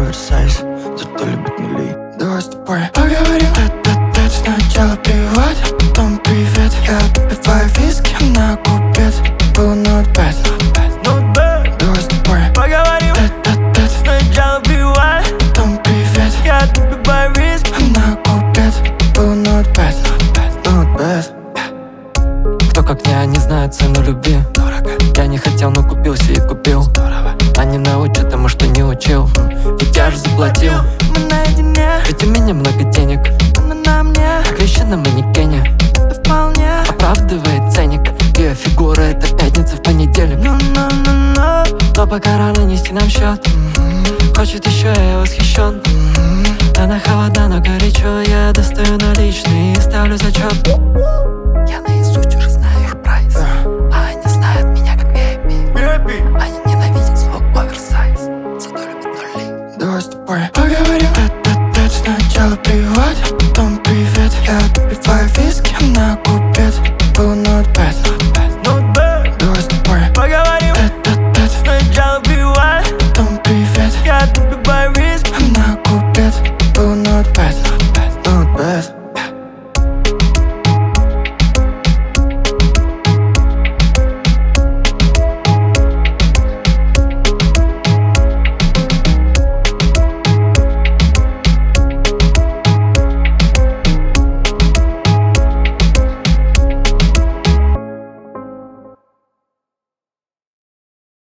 оверсайз, зато любит нули. Давай с тобой поговорим. Тет-а-тет, сначала приват, а потом привет. Я допиваю виски на купец. Было not bad. Давай с тобой поговорим. Тет-а-тет, Сначала приват, потом привет. я допиваю виски На купец. Было not bad. Not bad. Кто как не знает цену любви. Я не хотел, но купился и купил. Они научат тому, что не учил. Ведь я же заплатил. Мы наедине, Ведь у меня много денег. она на мне, Как вещи на манекене. это вполне. Оправдывает ценник. Ее фигура — это пятница в понедельник. Но пока рано нести нам счет. Хочет еще, я восхищен. Она холодна, но горячо. Я достаю наличные и ставлю зачет.